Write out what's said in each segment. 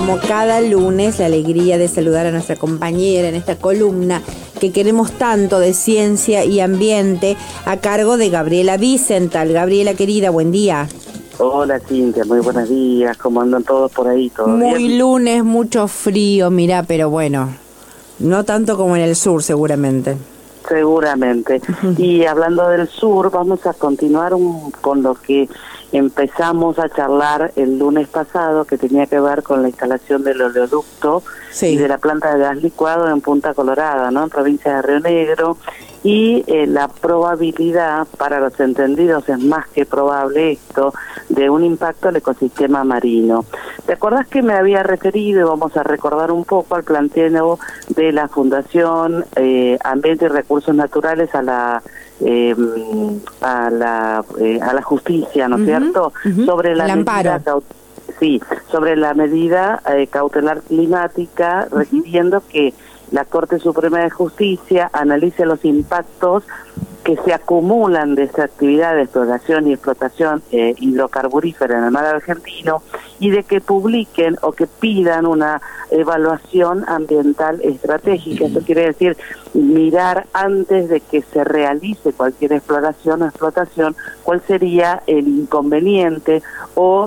como cada lunes, la alegría de saludar a nuestra compañera en esta columna que queremos tanto de ciencia y ambiente, a cargo de Gabriela Wiesenthal. Gabriela, querida, buen día. Hola, Cintia, muy buenos días. ¿Cómo andan todos por ahí? ¿Todo muy bien? Lunes, mucho frío, mirá, pero bueno, no tanto como en el sur seguramente. Seguramente. Y hablando del sur, vamos a continuar con lo que empezamos a charlar el lunes pasado, que tenía que ver con la instalación del oleoducto y de la planta de gas licuado en Punta Colorada, ¿no? En provincia de Río Negro. Y la probabilidad, para los entendidos es más que probable esto, de un impacto al ecosistema marino. ¿Te acordás que me había referido, y vamos a recordar un poco, al planteo de la Fundación Ambiente y Recursos Naturales a la justicia, ¿no es cierto? Sobre la medida sobre la medida cautelar climática, requiriendo que la Corte Suprema de Justicia analice los impactos que se acumulan de esta actividad de exploración y explotación hidrocarburífera en el mar argentino, y de que publiquen o que pidan una evaluación ambiental estratégica. Esto quiere decir mirar antes de que se realice cualquier exploración o explotación cuál sería el inconveniente o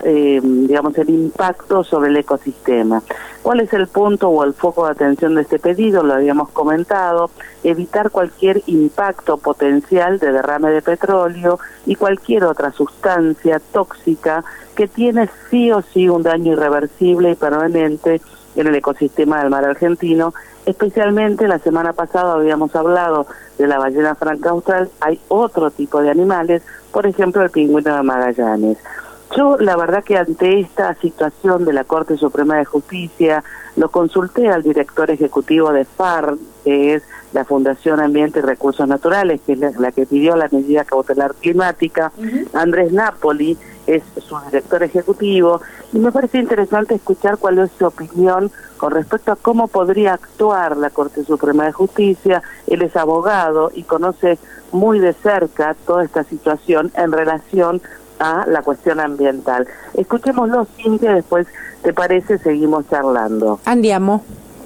el impacto sobre el ecosistema. ¿Cuál es el punto o el foco de atención de este pedido? Lo habíamos comentado: evitar cualquier impacto potencial de derrame de petróleo y cualquier otra sustancia tóxica que tiene sí o sí un daño irreversible y permanente en el ecosistema del mar argentino. Especialmente la semana pasada habíamos hablado de la ballena franca austral. Hay otro tipo de animales, por ejemplo el pingüino de Magallanes. Yo, la verdad que ante esta situación de la Corte Suprema de Justicia, lo consulté al director ejecutivo de FAR, que es la Fundación Ambiente y Recursos Naturales, que es la que pidió la medida cautelar climática. Andrés Napoli es su director ejecutivo, y me parece interesante escuchar cuál es su opinión con respecto a cómo podría actuar la Corte Suprema de Justicia. Él es abogado y conoce muy de cerca toda esta situación en relación a la cuestión ambiental. Escuchémoslo, Cintia, después, ¿te parece? Seguimos charlando. Andiamo.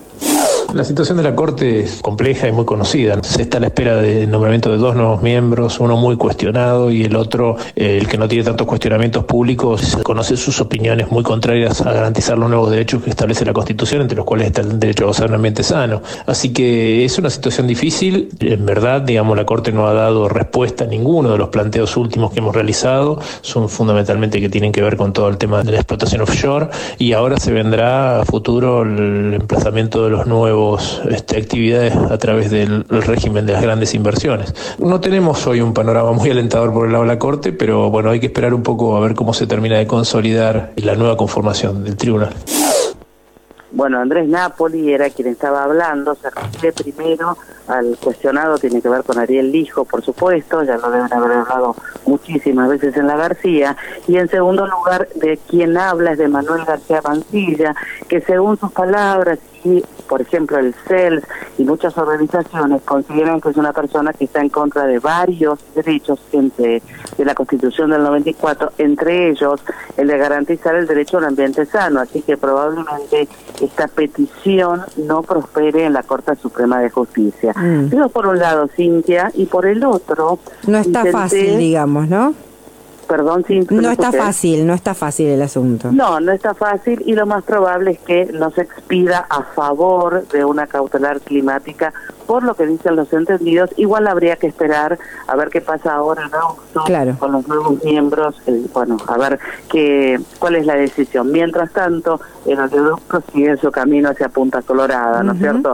La situación de la Corte es compleja y muy conocida. Se está a la espera del nombramiento de dos nuevos miembros, uno muy cuestionado y el otro, el que no tiene tantos cuestionamientos públicos. Se conoce sus opiniones muy contrarias a garantizar los nuevos derechos que establece la Constitución, entre los cuales está el derecho a gozar de un ambiente sano. Así que es una situación difícil. En verdad, la Corte no ha dado respuesta a ninguno de los planteos últimos que hemos realizado. Son fundamentalmente que tienen que ver con todo el tema de la explotación offshore, y ahora se vendrá a futuro el emplazamiento de los nuevos actividades a través del régimen de las grandes inversiones. No tenemos hoy un panorama muy alentador por el lado de la Corte, pero bueno, hay que esperar un poco a ver cómo se termina de consolidar la nueva conformación del tribunal. Bueno, Andrés Napoli era quien estaba hablando. Se refiere primero al cuestionado, tiene que ver con Ariel Lijo, por supuesto, ya lo deben haber hablado muchísimas veces en La García, y en segundo lugar, de quien habla es de Manuel García Mancilla, que según sus palabras, y por ejemplo el CELS y muchas organizaciones consideran que es una persona que está en contra de varios derechos de la Constitución del 94, entre ellos el de garantizar el derecho a un ambiente sano. Así que probablemente esta petición no prospere en la Corte Suprema de Justicia. Eso por un lado, Cintia, y por el otro... No está fácil, digamos, ¿no? Perdón, Cintia. No está fácil el asunto. No está fácil, y lo más probable es que no se expida a favor de una cautelar climática, por lo que dicen los entendidos. Igual habría que esperar a ver qué pasa ahora en agosto, claro, con los nuevos miembros, a ver cuál es la decisión. Mientras tanto, el oleoducto sigue su camino hacia Punta Colorada, ¿no es cierto?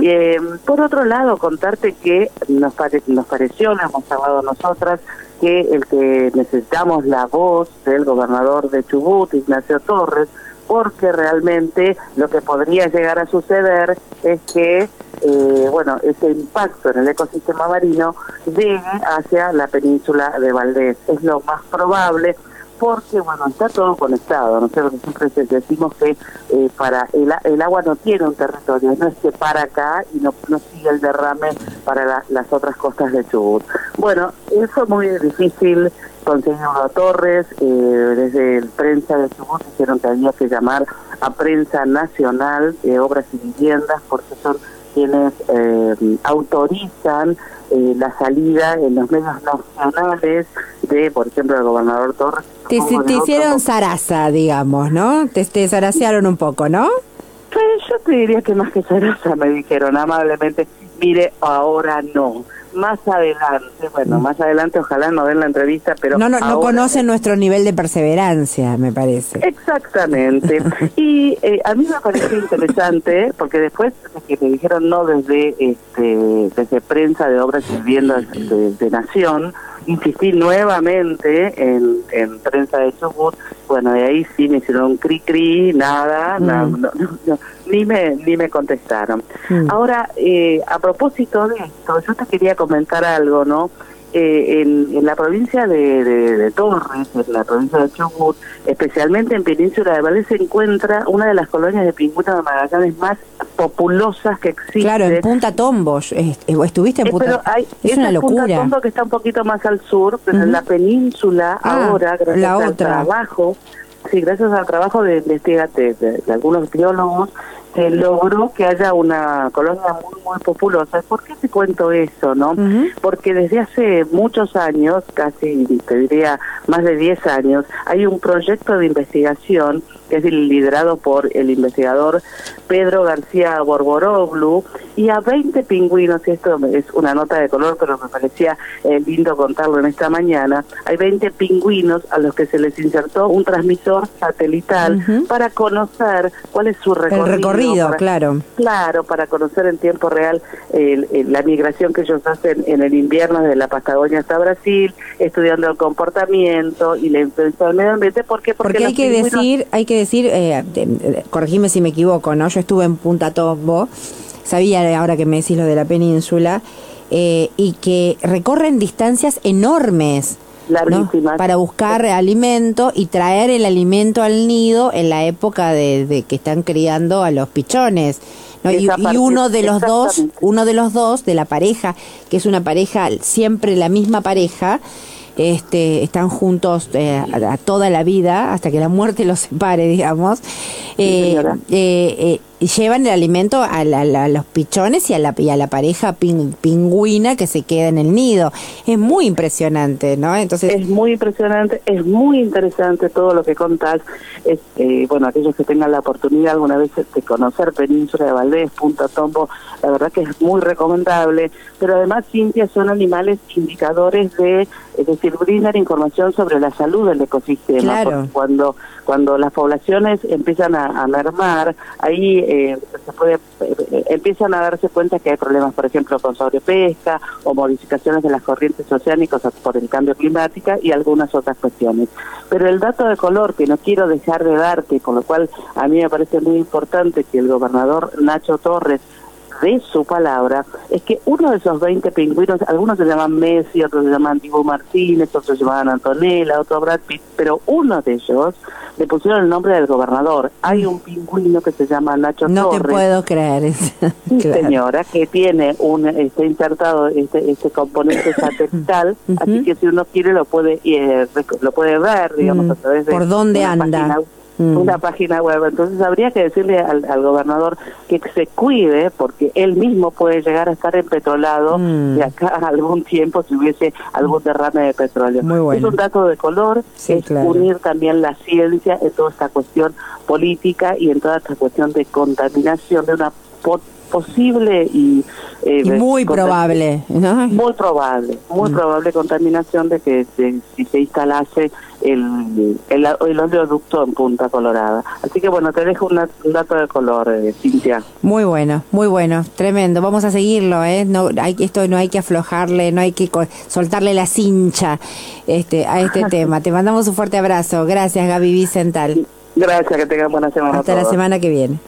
Por otro lado, contarte que nos pareció, lo hemos hablado nosotras, que el que necesitamos la voz del gobernador de Chubut, Ignacio Torres, porque realmente lo que podría llegar a suceder es que ese impacto en el ecosistema marino llegue hacia la península de Valdés. Es lo más probable, porque, bueno, está todo conectado, ¿no es cierto? Siempre decimos que para el agua no tiene un territorio, no es que para acá y no sigue el derrame para las otras costas de Chubut. Bueno, fue muy difícil conseguir a Torres, desde prensa de Chubut dijeron que había que llamar a Prensa Nacional de Obras y Viviendas, porque son quienes autorizan la salida en los medios nacionales de, por ejemplo, el gobernador Torres. Te hicieron zaraza, digamos, ¿no? Te zaracearon un poco, ¿no? Pues yo te diría que más que zaraza me dijeron amablemente, mire, ahora no. Más adelante, más adelante ojalá no den la entrevista, pero no conocen nuestro nivel de perseverancia, me parece. Exactamente. Y a mí me pareció interesante, porque después que me dijeron no desde Prensa de Obras y Viviendas de Nación, insistí nuevamente en Prensa de Chubut. Bueno, de ahí sí me hicieron un cri-cri, nada, ni me contestaron. Ahora, a propósito de esto, yo te quería comentar algo, ¿no? En la provincia de Torres, en la provincia de Chubut, especialmente en Península de Valdés, se encuentra una de las colonias de pingüinos de Magallanes más populosas que existen. Claro, en Punta Tombo, estuviste en Punta Tombo. Es una locura. Punta Tombo que está un poquito más al sur, pero en la península ahora, gracias al trabajo, gracias al trabajo de algunos biólogos, se logró que haya una colonia muy populosa. ¿Por qué te cuento eso, no? Porque desde hace muchos años, casi te diría más de 10 años, hay un proyecto de investigación que es liderado por el investigador Pedro García Borboroglu, y a 20 pingüinos, y esto es una nota de color, pero me parecía lindo contarlo en esta mañana, hay 20 pingüinos a los que se les insertó un transmisor satelital para conocer cuál es su recorrido. El recorrido, claro. Claro, para conocer en tiempo real la migración que ellos hacen en el invierno desde la Patagonia hasta Brasil, estudiando el comportamiento y la influencia del medio ambiente. Porque hay que decir, corregime si me equivoco, ¿no? Yo estuve en Punta Tombo, sabía ahora que me decís lo de la península, y que recorren distancias enormes, ¿no? Para buscar alimento y traer el alimento al nido en la época de que están criando a los pichones, ¿no? Y uno de los dos de la pareja, que es una pareja, siempre la misma pareja, están juntos a toda la vida, hasta que la muerte los separe, digamos, llevan el alimento a los pichones y a la pareja pingüina que se queda en el nido. Es muy impresionante, ¿no? Entonces es muy impresionante, es muy interesante todo lo que contás. Aquellos que tengan la oportunidad alguna vez de conocer Península de Valdés, Punta Tombo, la verdad que es muy recomendable, pero además, Cintia, son animales indicadores es decir, brindan información sobre la salud del ecosistema. Claro. Cuando las poblaciones empiezan a mermar, ahí empiezan a darse cuenta que hay problemas, por ejemplo, con sobrepesca o modificaciones de las corrientes oceánicas por el cambio climático y algunas otras cuestiones. Pero el dato de color que no quiero dejar de darte, con lo cual a mí me parece muy importante que el gobernador Nacho Torres de su palabra, es que uno de esos 20 pingüinos, algunos se llaman Messi, otros se llaman Dibu Martínez, otros se llamaban Antonella, otro Brad Pitt, pero uno de ellos le pusieron el nombre del gobernador. Hay un pingüino que se llama Nacho Torres. No te puedo creer. Sí, claro. Señora, que tiene está insertado este componente satelital, así que si uno quiere lo puede ver, digamos, a través de ¿por dónde anda? Una página web. Entonces habría que decirle al gobernador que se cuide, porque él mismo puede llegar a estar empetrolado de acá a algún tiempo si hubiese algún derrame de petróleo. Muy bueno. Es un dato de color, unir también la ciencia en toda esta cuestión política y en toda esta cuestión de contaminación de una posible y muy probable, ¿no? Muy probable contaminación de que si se instalase el oleoducto en Punta Colorada. Así que bueno, te dejo un dato de color, Cintia. Muy bueno, tremendo. Vamos a seguirlo, no hay que aflojarle, no hay que soltarle la cincha a este tema. Te mandamos un fuerte abrazo. Gracias, Gaby Vicental. Gracias, que tengan buena semana. Hasta la semana que viene.